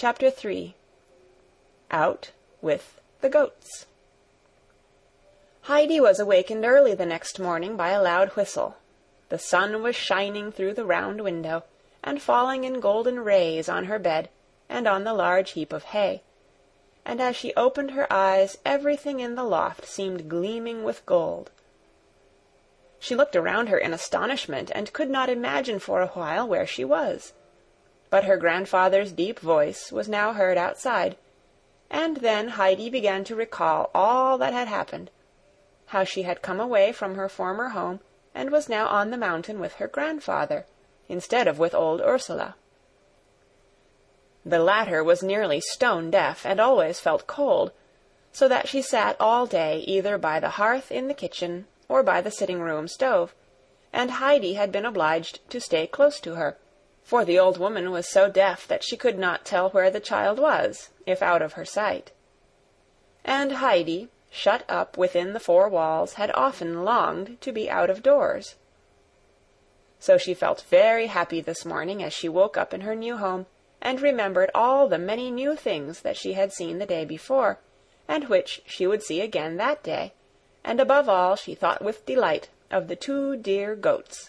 Chapter 3. Out with the Goats. Heidi was awakened early the next morning by a loud whistle. The sun was shining through the round window, and falling in golden rays on her bed and on the large heap of hay, and as she opened her eyes everything in the loft seemed gleaming with gold. She looked around her in astonishment, and could not imagine for a while where she was. But her grandfather's deep voice was now heard outside, and then Heidi began to recall all that had happened, how she had come away from her former home and was now on the mountain with her grandfather, instead of with old Ursula. The latter was nearly stone-deaf, and always felt cold, so that she sat all day either by the hearth in the kitchen or by the sitting-room stove, and Heidi had been obliged to stay close to her, for the old woman was so deaf that she could not tell where the child was, if out of her sight. And Heidi, shut up within the four walls, had often longed to be out of doors. So she felt very happy this morning as she woke up in her new home, and remembered all the many new things that she had seen the day before, and which she would see again that day, and above all she thought with delight of the 2 dear goats.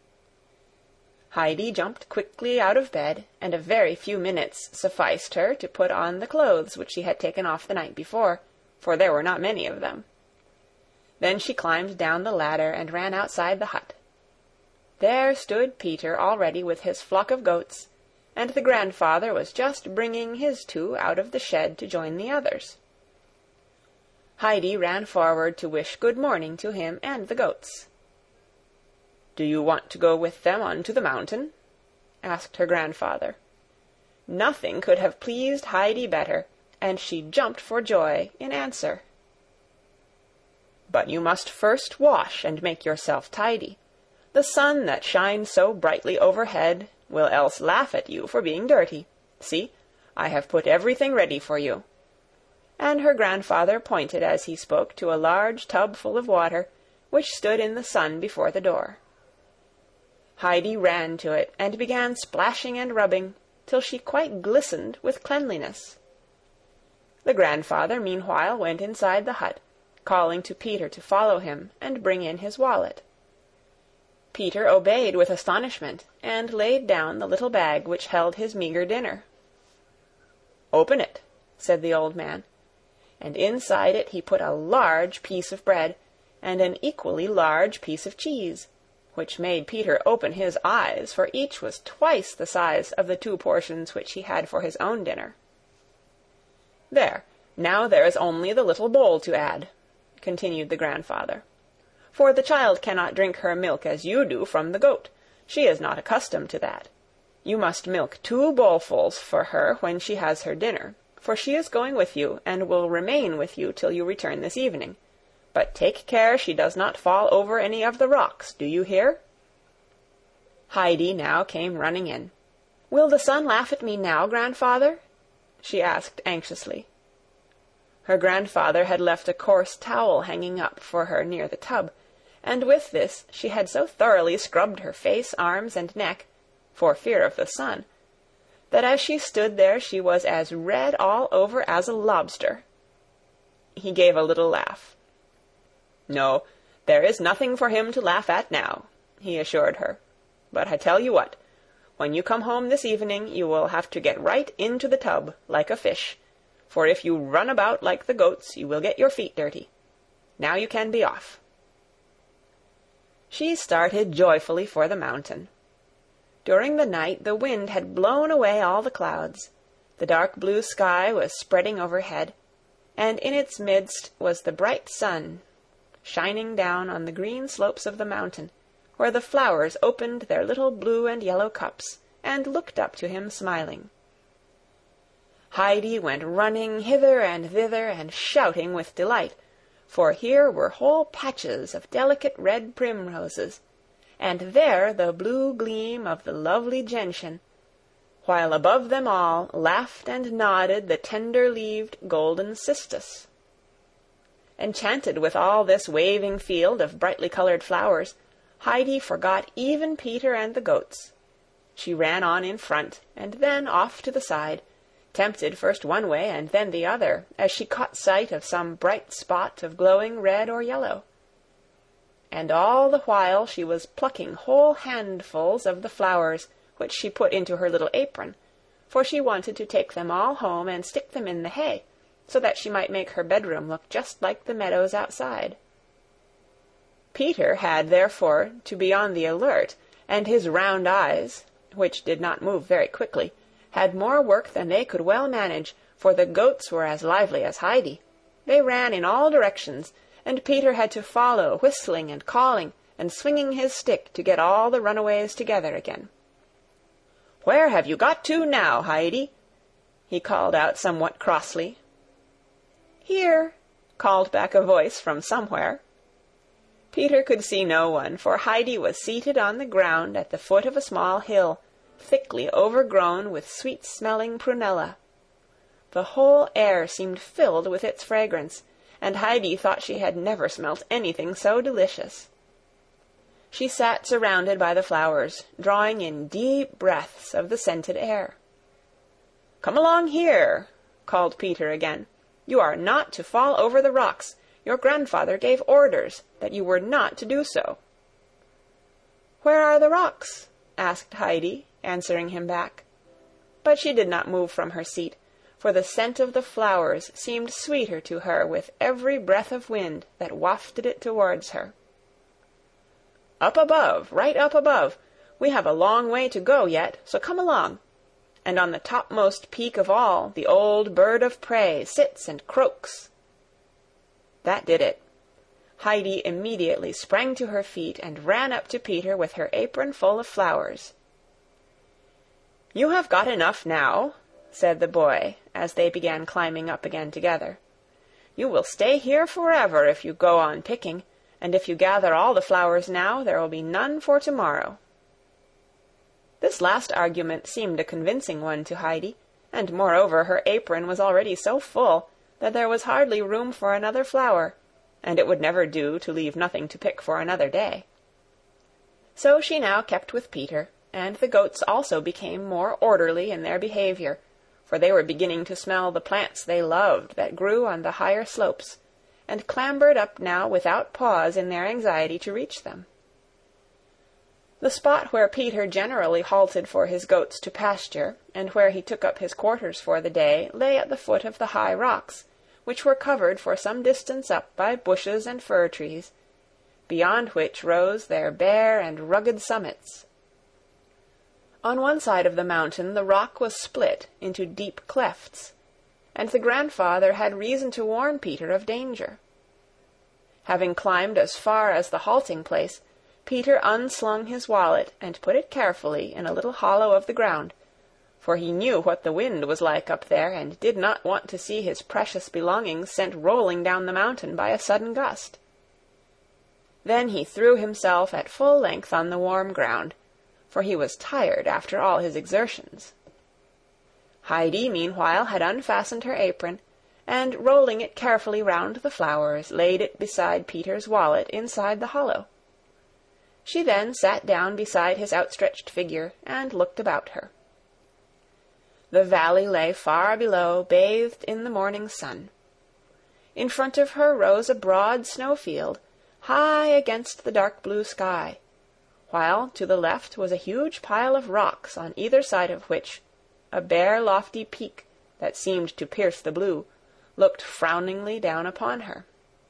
Heidi jumped quickly out of bed, and a very few minutes sufficed her to put on the clothes which she had taken off the night before, for there were not many of them. Then she climbed down the ladder and ran outside the hut. There stood Peter already with his flock of goats, and the grandfather was just bringing his 2 out of the shed to join the others. Heidi ran forward to wish good morning to him and the goats. "Do you want to go with them on to the mountain?" asked her grandfather. Nothing could have pleased Heidi better, and she jumped for joy in answer. "But you must first wash and make yourself tidy. The sun that shines so brightly overhead will else laugh at you for being dirty. See, I have put everything ready for you." And her grandfather pointed as he spoke to a large tub full of water, which stood in the sun before the door. Heidi ran to it, and began splashing and rubbing, till she quite glistened with cleanliness. The grandfather meanwhile went inside the hut, calling to Peter to follow him and bring in his wallet. Peter obeyed with astonishment, and laid down the little bag which held his meagre dinner. "Open it," said the old man, and inside it he put a large piece of bread, and an equally large piece of cheese, which made Peter open his eyes, for each was twice the size of the 2 portions which he had for his own dinner. "There, now there is only the little bowl to add," continued the grandfather. "For the child cannot drink her milk as you do from the goat. She is not accustomed to that. You must milk 2 bowlfuls for her when she has her dinner, for she is going with you, and will remain with you till you return this evening. But take care she does not fall over any of the rocks, do you hear?" Heidi now came running in. "Will the sun laugh at me now, grandfather?" she asked anxiously. Her grandfather had left a coarse towel hanging up for her near the tub, and with this she had so thoroughly scrubbed her face, arms, and neck, for fear of the sun, that as she stood there she was as red all over as a lobster. He gave a little laugh. "No, there is nothing for him to laugh at now," he assured her. "But I tell you what, when you come home this evening you will have to get right into the tub, like a fish, for if you run about like the goats you will get your feet dirty. Now you can be off." She started joyfully for the mountain. During the night the wind had blown away all the clouds. The dark blue sky was spreading overhead, and in its midst was the bright sun, shining down on the green slopes of the mountain, where the flowers opened their little blue and yellow cups, and looked up to him smiling. Heidi went running hither and thither, and shouting with delight, for here were whole patches of delicate red primroses, and there the blue gleam of the lovely gentian, while above them all laughed and nodded the tender-leaved golden cistus. Enchanted with all this waving field of brightly-colored flowers, Heidi forgot even Peter and the goats. She ran on in front, and then off to the side, tempted first one way and then the other, as she caught sight of some bright spot of glowing red or yellow. And all the while she was plucking whole handfuls of the flowers, which she put into her little apron, for she wanted to take them all home and stick them in the hay, so that she might make her bedroom look just like the meadows outside. Peter had therefore to be on the alert, and his round eyes, which did not move very quickly, had more work than they could well manage, for the goats were as lively as Heidi. They ran in all directions, and Peter had to follow, whistling and calling, and swinging his stick to get all the runaways together again. "Where have you got to now, Heidi?" he called out somewhat crossly. "Here," called back a voice from somewhere. Peter could see no one, for Heidi was seated on the ground at the foot of a small hill, thickly overgrown with sweet-smelling prunella. The whole air seemed filled with its fragrance, and Heidi thought she had never smelt anything so delicious. She sat surrounded by the flowers, drawing in deep breaths of the scented air. "Come along here," called Peter again. "You are not to fall over the rocks. Your grandfather gave orders that you were not to do so." "Where are the rocks?" asked Heidi, answering him back. But she did not move from her seat, for the scent of the flowers seemed sweeter to her with every breath of wind that wafted it towards her. "Up above, right up above. We have a long way to go yet, so come along. And on the topmost peak of all the old bird of prey sits and croaks." That did it. Heidi immediately sprang to her feet and ran up to Peter with her apron full of flowers. "You have got enough now," said the boy, as they began climbing up again together. "You will stay here forever if you go on picking, and if you gather all the flowers now, there will be none for tomorrow." This last argument seemed a convincing one to Heidi, and moreover her apron was already so full that there was hardly room for another flower, and it would never do to leave nothing to pick for another day. So she now kept with Peter, and the goats also became more orderly in their behavior, for they were beginning to smell the plants they loved that grew on the higher slopes, and clambered up now without pause in their anxiety to reach them. The spot where Peter generally halted for his goats to pasture, and where he took up his quarters for the day, lay at the foot of the high rocks, which were covered for some distance up by bushes and fir trees, beyond which rose their bare and rugged summits. On one side of the mountain the rock was split into deep clefts, and the grandfather had reason to warn Peter of danger. Having climbed as far as the halting place, Peter unslung his wallet and put it carefully in a little hollow of the ground, for he knew what the wind was like up there, and did not want to see his precious belongings sent rolling down the mountain by a sudden gust. Then he threw himself at full length on the warm ground, for he was tired after all his exertions. Heidi, meanwhile, had unfastened her apron, and rolling it carefully round the flowers, laid it beside Peter's wallet inside the hollow. She then sat down beside his outstretched figure, and looked about her. The valley lay far below, bathed in the morning sun. In front of her rose a broad snowfield, high against the dark blue sky, while to the left was a huge pile of rocks, on either side of which a bare lofty peak, that seemed to pierce the blue, looked frowningly down upon her.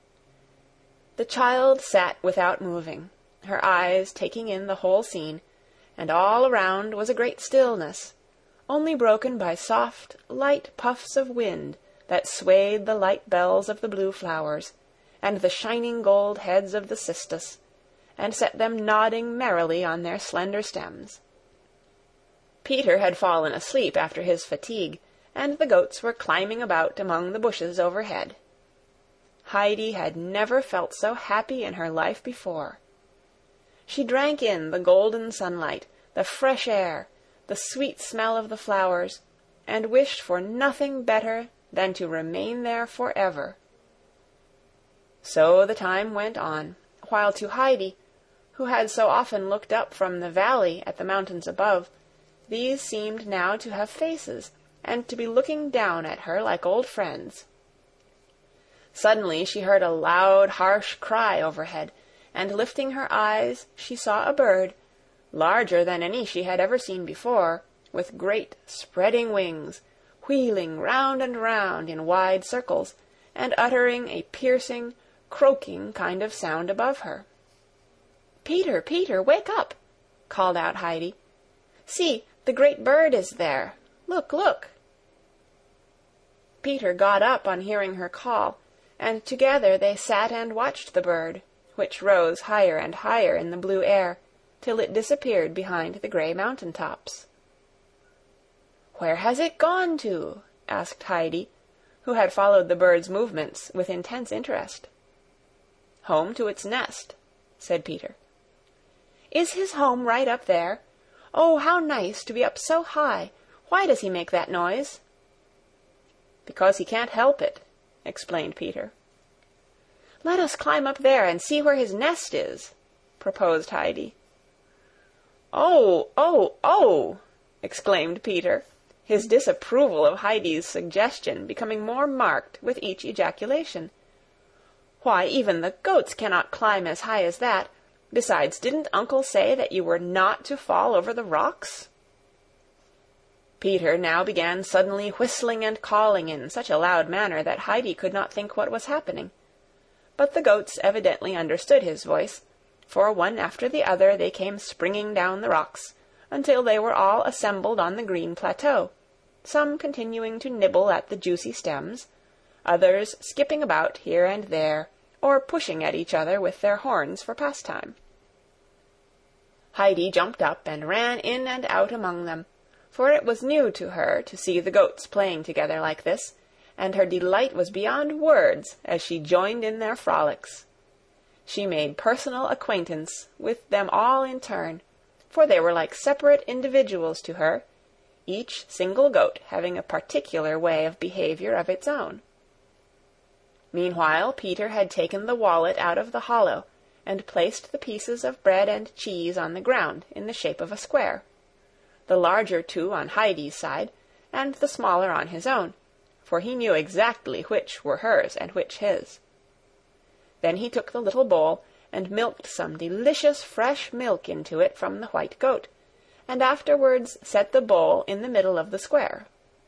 The child sat without moving, her eyes taking in the whole scene, and all around was a great stillness, only broken by soft, light puffs of wind that swayed the light bells of the blue flowers, and the shining gold heads of the cistus, and set them nodding merrily on their slender stems. Peter had fallen asleep after his fatigue, and the goats were climbing about among the bushes overhead. Heidi had never felt so happy in her life before. She drank in the golden sunlight, the fresh air, the sweet smell of the flowers, and wished for nothing better than to remain there forever. So the time went on, while to Heidi, who had so often looked up from the valley at the mountains above, these seemed now to have faces, and to be looking down at her like old friends. Suddenly she heard a loud, harsh cry overhead, and lifting her eyes she saw a bird, larger than any she had ever seen before, with great spreading wings, wheeling round and round in wide circles, and uttering a piercing, croaking kind of sound above her. "Peter, Peter, wake up!" called out Heidi. "See, the great bird is there. Look, look!" Peter got up on hearing her call, and together they sat and watched the bird, which rose higher and higher in the blue air, till it disappeared behind the grey mountain tops. "Where has it gone to?" asked Heidi, who had followed the bird's movements with intense interest. "Home to its nest," said Peter. "Is his home right up there? Oh, how nice to be up so high! Why does he make that noise?" "Because he can't help it," explained Peter. "Let us climb up there and see where his nest is," proposed Heidi. "Oh, oh, oh!" exclaimed Peter, his disapproval of Heidi's suggestion becoming more marked with each ejaculation. "Why, even the goats cannot climb as high as that. Besides, didn't Uncle say that you were not to fall over the rocks?" Peter now began suddenly whistling and calling in such a loud manner that Heidi could not think what was happening. But the goats evidently understood his voice, for one after the other they came springing down the rocks, until they were all assembled on the green plateau, some continuing to nibble at the juicy stems, others skipping about here and there, or pushing at each other with their horns for pastime. Heidi jumped up and ran in and out among them, for it was new to her to see the goats playing together like this, and her delight was beyond words as she joined in their frolics. She made personal acquaintance with them all in turn, for they were like separate individuals to her, each single goat having a particular way of behavior of its own. Meanwhile Peter had taken the wallet out of the hollow, and placed the pieces of bread and cheese on the ground in the shape of a square, the larger two on Heidi's side, and the smaller on his own, for he knew exactly which were hers and which his. Then he took the little bowl, and milked some delicious fresh milk into it from the white goat, and afterwards set the bowl in the middle of the square.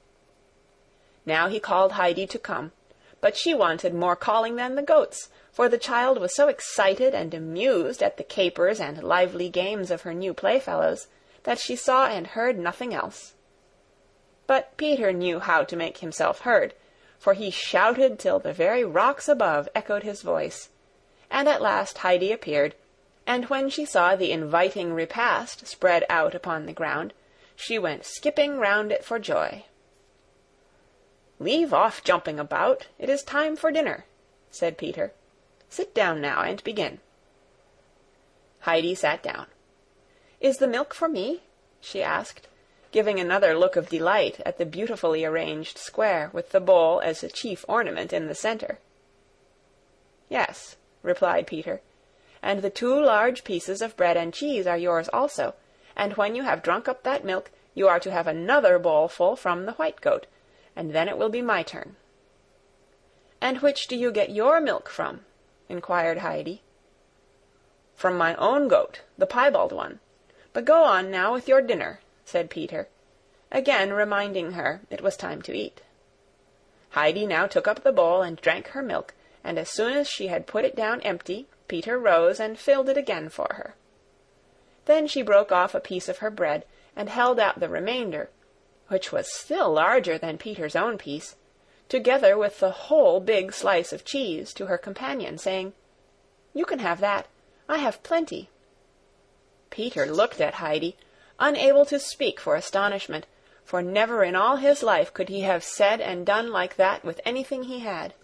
Now he called Heidi to come, but she wanted more calling than the goats, for the child was so excited and amused at the capers and lively games of her new playfellows, that she saw and heard nothing else. But Peter knew how to make himself heard, for he shouted till the very rocks above echoed his voice, and at last Heidi appeared, and when she saw the inviting repast spread out upon the ground, she went skipping round it for joy. "Leave off jumping about, it is time for dinner," said Peter. "Sit down now and begin." Heidi sat down. "Is the milk for me?" she asked, giving another look of delight at the beautifully arranged square with the bowl as a chief ornament in the center. "Yes," replied Peter, "and the 2 large pieces of bread and cheese are yours also, and when you have drunk up that milk, you are to have another bowlful from the white goat, and then it will be my turn." "And which do you get your milk from?" inquired Heidi. "From my own goat, the piebald one. But go on now with your dinner," said Peter, again reminding her it was time to eat. Heidi now took up the bowl and drank her milk, and as soon as she had put it down empty, Peter rose and filled it again for her. Then she broke off a piece of her bread, and held out the remainder, which was still larger than Peter's own piece, together with the whole big slice of cheese, to her companion, saying, "You can have that. I have plenty." Peter looked at Heidi, unable to speak for astonishment, for never in all his life could he have said and done like that with anything he had.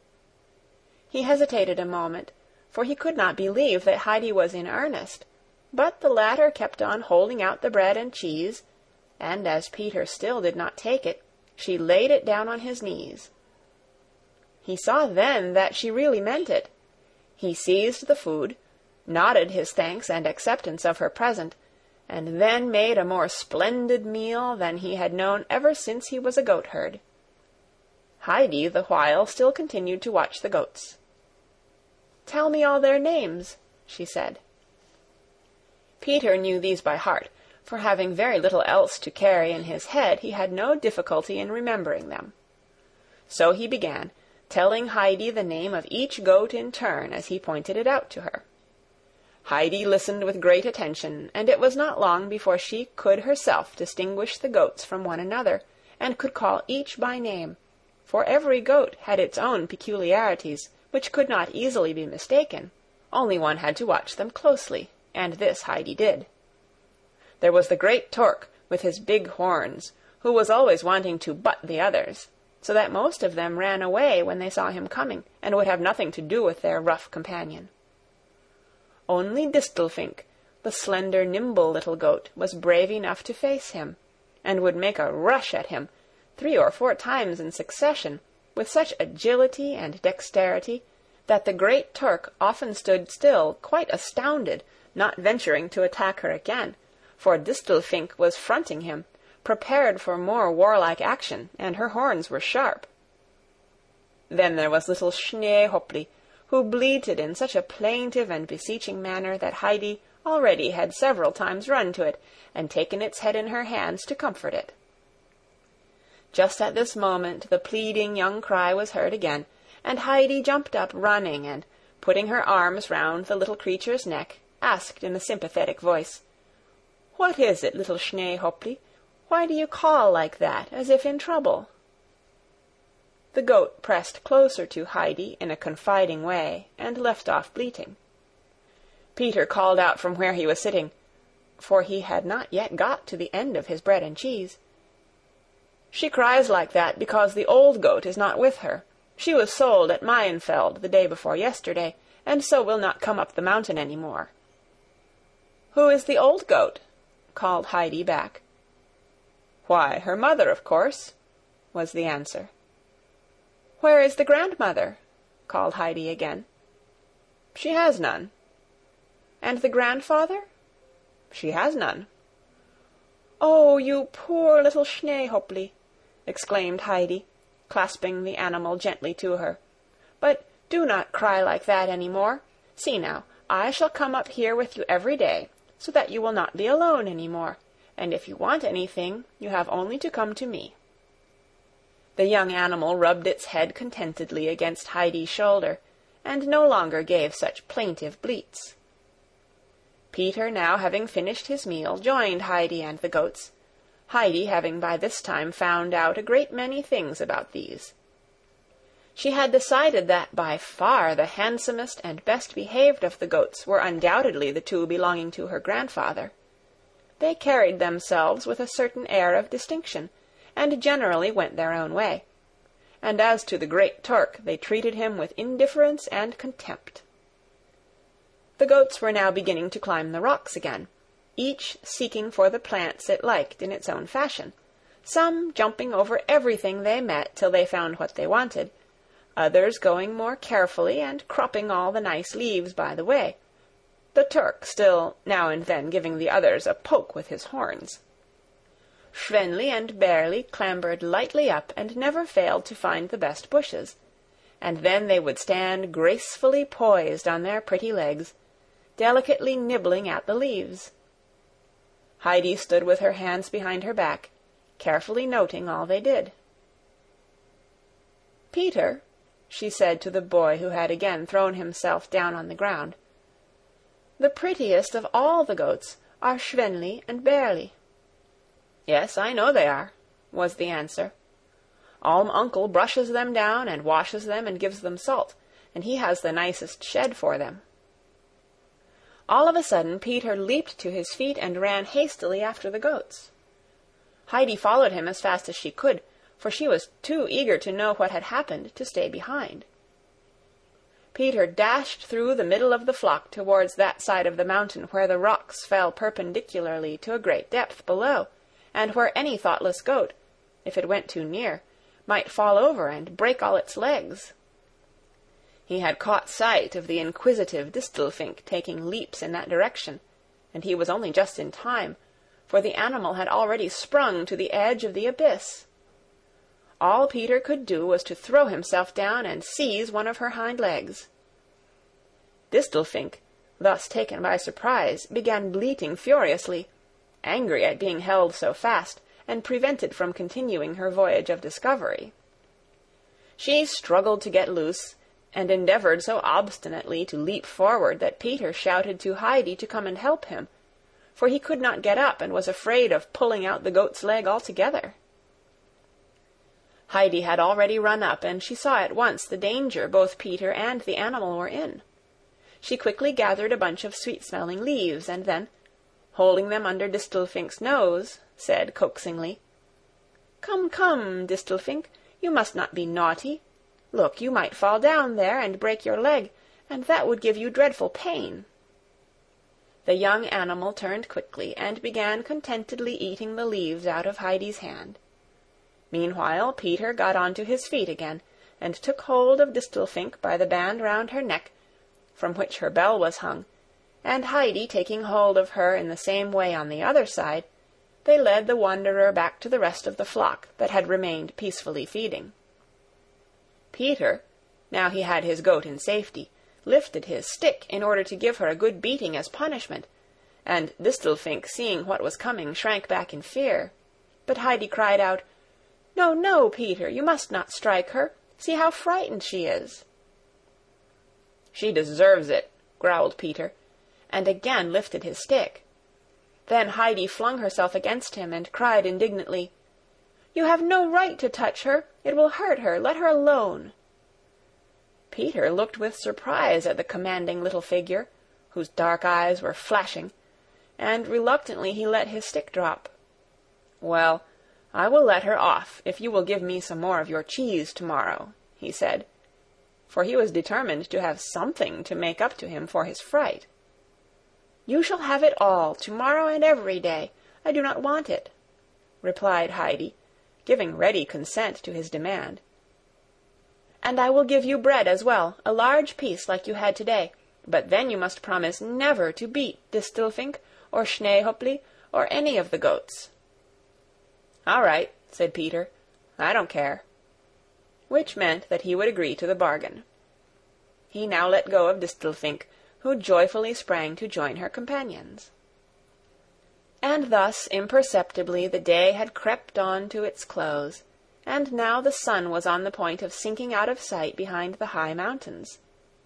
He hesitated a moment, for he could not believe that Heidi was in earnest, but the latter kept on holding out the bread and cheese, and as Peter still did not take it, she laid it down on his knees. He saw then that she really meant it. He seized the food, nodded his thanks and acceptance of her present, and then made a more splendid meal than he had known ever since he was a goatherd. Heidi, the while, still continued to watch the goats. "Tell me all their names," she said. Peter knew these by heart, for having very little else to carry in his head, he had no difficulty in remembering them. So he began, telling Heidi the name of each goat in turn as he pointed it out to her. Heidi listened with great attention, and it was not long before she could herself distinguish the goats from one another, and could call each by name, for every goat had its own peculiarities, which could not easily be mistaken, only one had to watch them closely, and this Heidi did. There was the great Turk, with his big horns, who was always wanting to butt the others, so that most of them ran away when they saw him coming, and would have nothing to do with their rough companion. Only Distelfink, the slender, nimble little goat, was brave enough to face him, and would make a rush at him 3 or 4 times in succession, with such agility and dexterity, that the great Turk often stood still, quite astounded, not venturing to attack her again, for Distelfink was fronting him, prepared for more warlike action, and her horns were sharp. Then there was little Schneehopli, who bleated in such a plaintive and beseeching manner that Heidi already had several times run to it, and taken its head in her hands to comfort it. Just at this moment the pleading young cry was heard again, and Heidi jumped up running, and, putting her arms round the little creature's neck, asked in a sympathetic voice, "What is it, little Schneehopli? Why do you call like that, as if in trouble?" The goat pressed closer to Heidi in a confiding way, and left off bleating. Peter called out from where he was sitting, for he had not yet got to the end of his bread and cheese, "She cries like that because the old goat is not with her. She was sold at Mayenfeld the day before yesterday, and so will not come up the mountain any more." "Who is the old goat?" called Heidi back. "Why, her mother, of course," was the answer. "Where is the grandmother?" called Heidi again. "She has none." "And the grandfather?" "She has none." "Oh, you poor little Schneehopli!" exclaimed Heidi, clasping the animal gently to her. "But do not cry like that any more. See now, I shall come up here with you every day, so that you will not be alone any more, and if you want anything, you have only to come to me." The young animal rubbed its head contentedly against Heidi's shoulder, and no longer gave such plaintive bleats. Peter, now having finished his meal, joined Heidi and the goats, Heidi having by this time found out a great many things about these. She had decided that by far the handsomest and best behaved of the goats were undoubtedly the 2 belonging to her grandfather. They carried themselves with a certain air of distinction, and generally went their own way, and as to the great Turk, they treated him with indifference and contempt. The goats were now beginning to climb the rocks again, each seeking for the plants it liked in its own fashion, some jumping over everything they met till they found what they wanted, others going more carefully and cropping all the nice leaves by the way, the Turk still now and then giving the others a poke with his horns. Schwenli and Berli clambered lightly up and never failed to find the best bushes, and then they would stand gracefully poised on their pretty legs, delicately nibbling at the leaves. Heidi stood with her hands behind her back, carefully noting all they did. "Peter," she said to the boy who had again thrown himself down on the ground, "the prettiest of all the goats are Schwenli and Berli." "Yes, I know they are," was the answer. "Alm uncle brushes them down and washes them and gives them salt, and he has the nicest shed for them." All of a sudden Peter leaped to his feet and ran hastily after the goats. Heidi followed him as fast as she could, for she was too eager to know what had happened to stay behind. Peter dashed through the middle of the flock towards that side of the mountain where the rocks fell perpendicularly to a great depth below, and where any thoughtless goat, if it went too near, might fall over and break all its legs. He had caught sight of the inquisitive Distelfink taking leaps in that direction, and he was only just in time, for the animal had already sprung to the edge of the abyss. All Peter could do was to throw himself down and seize one of her hind legs. Distelfink, thus taken by surprise, began bleating furiously, angry at being held so fast, and prevented from continuing her voyage of discovery. She struggled to get loose, and endeavored so obstinately to leap forward that Peter shouted to Heidi to come and help him, for he could not get up and was afraid of pulling out the goat's leg altogether. Heidi had already run up, and she saw at once the danger both Peter and the animal were in. She quickly gathered a bunch of sweet-smelling leaves, and then, holding them under Distelfink's nose, said coaxingly, "Come, come, Distelfink, you must not be naughty. Look, you might fall down there and break your leg, and that would give you dreadful pain." The young animal turned quickly, and began contentedly eating the leaves out of Heidi's hand. Meanwhile Peter got on to his feet again, and took hold of Distelfink by the band round her neck, from which her bell was hung, and Heidi taking hold of her in the same way on the other side, they led the wanderer back to the rest of the flock that had remained peacefully feeding. Peter, now he had his goat in safety, lifted his stick in order to give her a good beating as punishment, and Distelfink, seeing what was coming, shrank back in fear. But Heidi cried out, "No, no, Peter, you must not strike her. See how frightened she is." "She deserves it," growled Peter, and again lifted his stick. Then Heidi flung herself against him and cried indignantly, "You have no right to touch her. It will hurt her. Let her alone." Peter looked with surprise at the commanding little figure, whose dark eyes were flashing, and reluctantly he let his stick drop. "Well, I will let her off if you will give me some more of your cheese tomorrow," he said, for he was determined to have something to make up to him for his fright. "You shall have it all, tomorrow and every day. I do not want it," replied Heidi, giving ready consent to his demand. "And I will give you bread as well, a large piece like you had today, but then you must promise never to beat Distelfink or Schneehopli or any of the goats." "All right," said Peter, "I don't care," which meant that he would agree to the bargain. He now let go of Distelfink, who joyfully sprang to join her companions. And thus imperceptibly the day had crept on to its close, and now the sun was on the point of sinking out of sight behind the high mountains.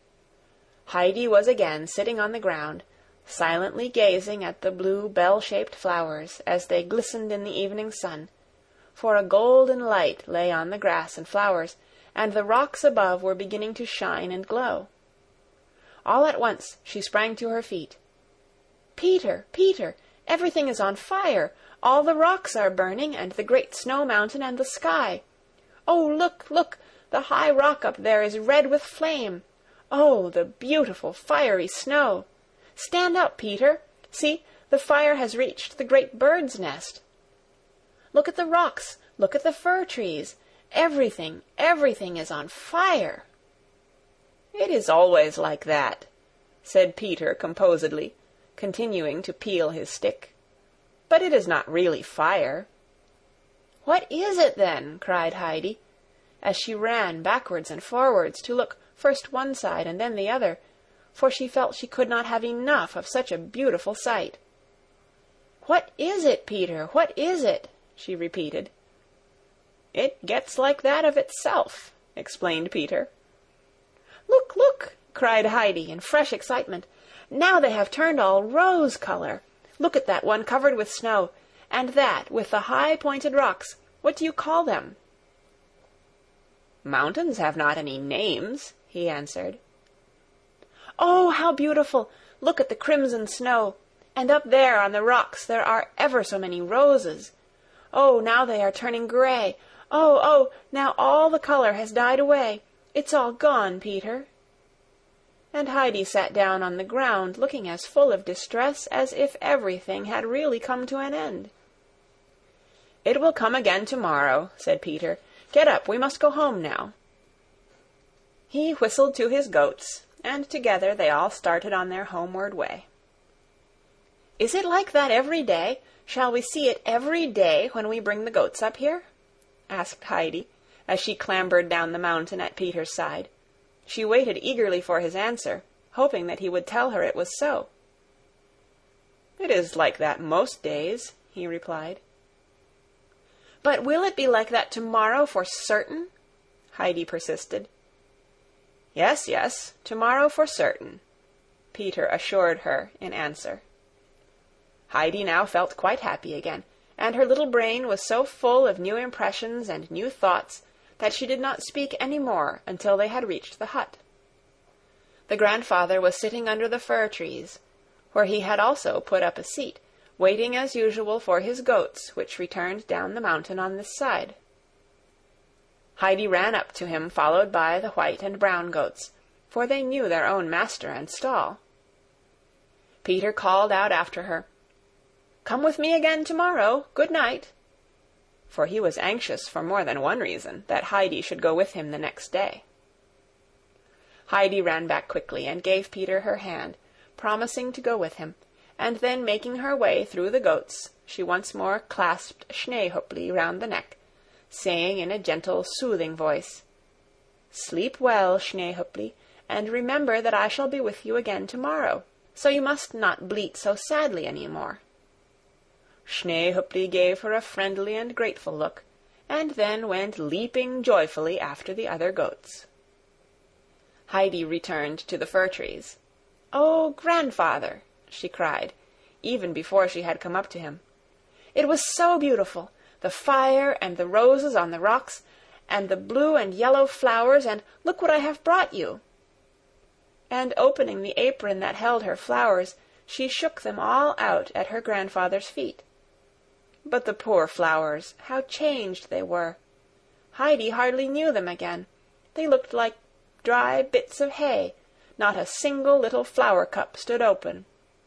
Heidi was again sitting on the ground, silently gazing at the blue bell-shaped flowers as they glistened in the evening sun, for a golden light lay on the grass and flowers, and the rocks above were beginning to shine and glow. All at once she sprang to her feet. "Peter, Peter, everything is on fire! All the rocks are burning, and the great snow mountain and the sky. Oh, look, look! The high rock up there is red with flame. Oh, the beautiful fiery snow! Stand up, Peter! See, the fire has reached the great bird's nest. Look at the rocks! Look at the fir trees! Everything, everything is on fire!" "It is always like that," said Peter composedly, continuing to peel his stick. "But it is not really fire." "What is it, then?" cried Heidi, as she ran backwards and forwards to look first one side and then the other, for she felt she could not have enough of such a beautiful sight. "What is it, Peter? What is it?" she repeated. "It gets like that of itself," explained Peter. "Look, look!" cried Heidi in fresh excitement. "Now they have turned all rose color. Look at that one covered with snow, and that with the high-pointed rocks. What do you call them?" "Mountains have not any names," he answered. "Oh, how beautiful! Look at the crimson snow, and up there on the rocks there are ever so many roses. Oh, now they are turning gray. Oh, oh, now all the color has died away. It's all gone, Peter." And Heidi sat down on the ground, looking as full of distress as if everything had really come to an end. "It will come again tomorrow," said Peter. "Get up, we must go home now." He whistled to his goats, and together they all started on their homeward way. Is it like that every day? Shall we see it every day when we bring the goats up here?" asked Heidi, as she clambered down the mountain at Peter's side. She waited eagerly for his answer, hoping that he would tell her it was so. "It is like that most days," he replied. "But will it be like that tomorrow for certain?" Heidi persisted. "Yes, yes, tomorrow for certain," Peter assured her in answer. Heidi now felt quite happy again, and her little brain was so full of new impressions and new thoughts that she did not speak any more until they had reached the hut. The grandfather was sitting under the fir trees, where he had also put up a seat, waiting as usual for his goats, which returned down the mountain on this side. Heidi ran up to him, followed by the white and brown goats, for they knew their own master and stall. Peter called out after her, "Come with me again tomorrow. Good night," for he was anxious for more than one reason that Heidi should go with him the next day. Heidi ran back quickly and gave Peter her hand, promising to go with him, and then making her way through the goats, she once more clasped Schneehöppli round the neck, saying in a gentle, soothing voice, "Sleep well, Schneehöppli, and remember that I shall be with you again tomorrow, so you must not bleat so sadly any more." Schneehöppli gave her a friendly and grateful look, and then went leaping joyfully after the other goats. Heidi returned to the fir trees. "Oh, grandfather!" she cried, even before she had come up to him. "It was so beautiful, the fire and the roses on the rocks, and the blue and yellow flowers, and look what I have brought you." And opening the apron that held her flowers, she shook them all out at her grandfather's feet. But the poor flowers, how changed they were! Heidi hardly knew them again. They looked like dry bits of hay. Not a single little flower cup stood open.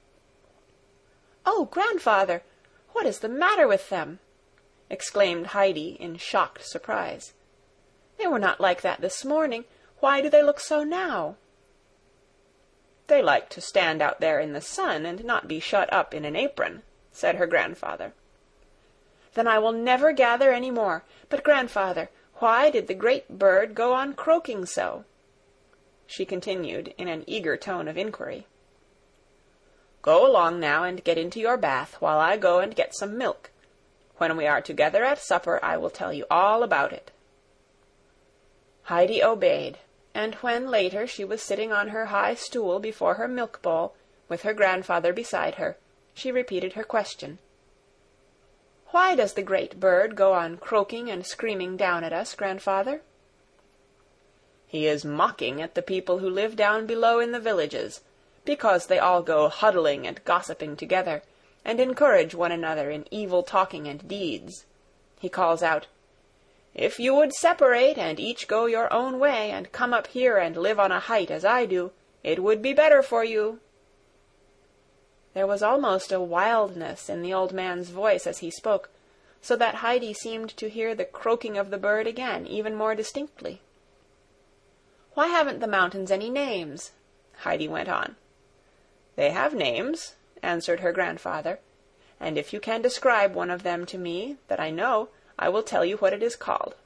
"Oh, grandfather, what is the matter with them?" exclaimed Heidi in shocked surprise. "They were not like that this morning. Why do they look so now?" "They like to stand out there in the sun and not be shut up in an apron," said her grandfather. "Then I will never gather any more. But, grandfather, why did the great bird go on croaking so?" she continued in an eager tone of inquiry. "Go along now and get into your bath, while I go and get some milk. When we are together at supper, I will tell you all about it." Heidi obeyed, and when later she was sitting on her high stool before her milk bowl, with her grandfather beside her, she repeated her question. "Why does the great bird go on croaking and screaming down at us, grandfather?" "He is mocking at the people who live down below in the villages, because they all go huddling and gossiping together, and encourage one another in evil talking and deeds. He calls out, 'If you would separate and each go your own way, and come up here and live on a height as I do, it would be better for you.'" There was almost a wildness in the old man's voice as he spoke, so that Heidi seemed to hear the croaking of the bird again, even more distinctly. "Why haven't the mountains any names?" Heidi went on. "They have names," answered her grandfather, "and if you can describe one of them to me that I know, I will tell you what it is called."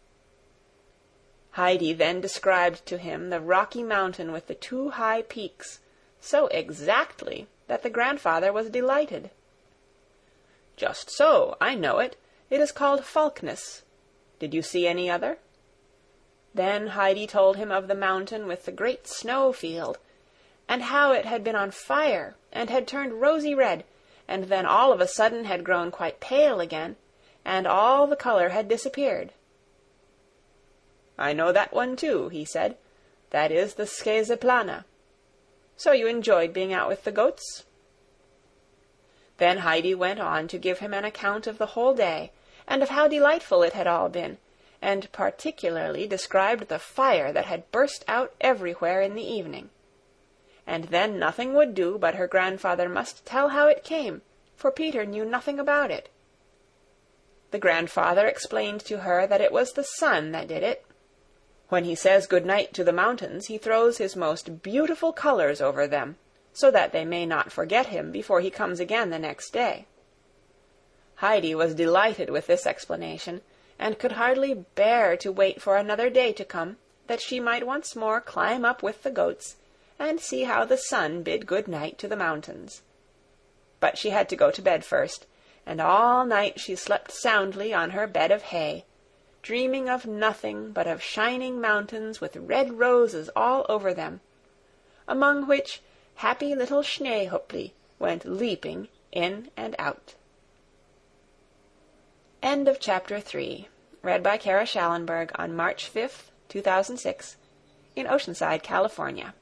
Heidi then described to him the rocky mountain with the two high peaks, so exactly that the grandfather was delighted. "Just so, I know it. It is called Falkness. Did you see any other?" Then Heidi told him of the mountain with the great snow field, and how it had been on fire, and had turned rosy red, and then all of a sudden had grown quite pale again, and all the color had disappeared. "I know that one too," he said. "That is the Skaseplana. So you enjoyed being out with the goats?" Then Heidi went on to give him an account of the whole day, and of how delightful it had all been, and particularly described the fire that had burst out everywhere in the evening. And then nothing would do but her grandfather must tell how it came, for Peter knew nothing about it. The grandfather explained to her that it was the sun that did it. When he says good night to the mountains, he throws his most beautiful colors over them, so that they may not forget him before he comes again the next day. Heidi was delighted with this explanation, and could hardly bear to wait for another day to come, that she might once more climb up with the goats, and see how the sun bid good night to the mountains. But she had to go to bed first, and all night she slept soundly on her bed of hay, dreaming of nothing but of shining mountains with red roses all over them, among which happy little Schneehöppli went leaping in and out. End of Chapter 3. Read by Kara Schallenberg on March 5th, 2006, in Oceanside, California.